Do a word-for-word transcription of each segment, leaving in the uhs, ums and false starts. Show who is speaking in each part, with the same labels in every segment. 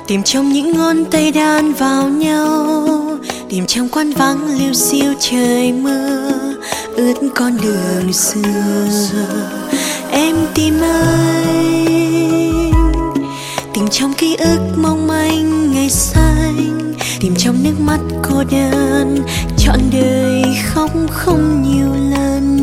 Speaker 1: Tìm trong những ngón tay đan vào nhau, tìm trong quán vắng liêu xiêu trời mưa ướt con đường xưa. Em tìm anh, tìm trong ký ức mong manh ngày xanh, tìm trong nước mắt cô đơn trọn đời khóc không nhiều lần.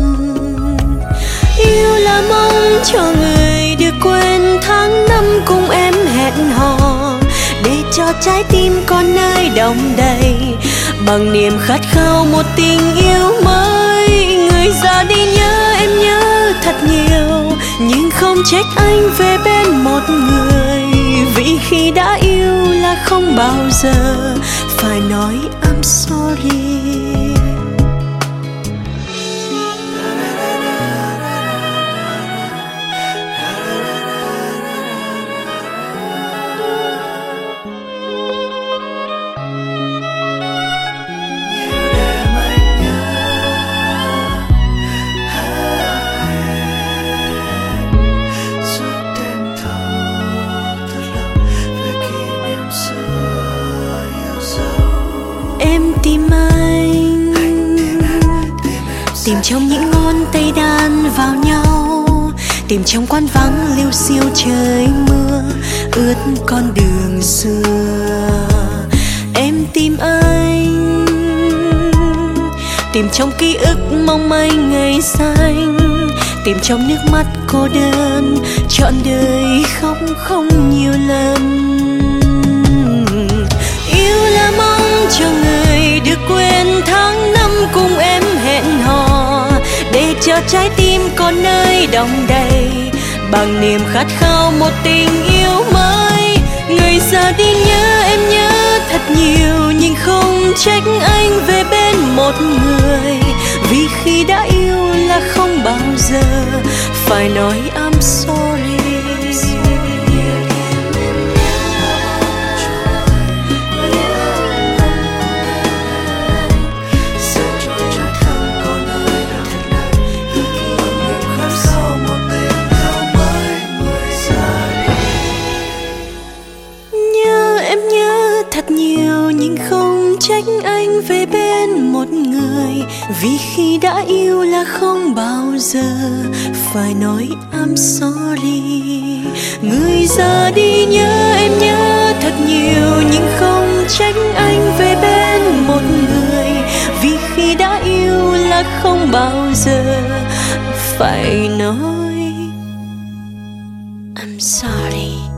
Speaker 1: Yêu là mong cho người được quên tháng năm cùng em hẹn hò, để cho trái tim con nơi đong đầy bằng niềm khát khao một tình yêu mới. Người ra đi nhớ em nhớ thật nhiều, nhưng không trách anh về bên một người, vì khi đã yêu là không bao giờ phải nói I'm sorry. Em tìm anh, tìm trong những ngón tay đan vào nhau, tìm trong quán vắng liêu xiêu trời mưa ướt con đường xưa. Em tìm anh, tìm trong ký ức mong manh ngày xanh, tìm trong nước mắt cô đơn trọn đời khóc không nhiều lần. Yêu là mong cho người được quên tháng năm cùng em hẹn hò, để cho trái tim con nơi đong đầy bằng niềm khát khao một tình yêu mới. Người ra đi nhớ em nhớ thật nhiều, nhưng không trách anh về bên một người, vì khi đã yêu là không bao giờ phải nói I'm sorry. Thật nhiều nhưng không trách anh về bên một người, vì khi đã yêu là không bao giờ phải nói I'm sorry. Người ra đi nhớ em nhớ thật nhiều, nhưng không trách anh về bên một người, vì khi đã yêu là không bao giờ phải nói I'm sorry.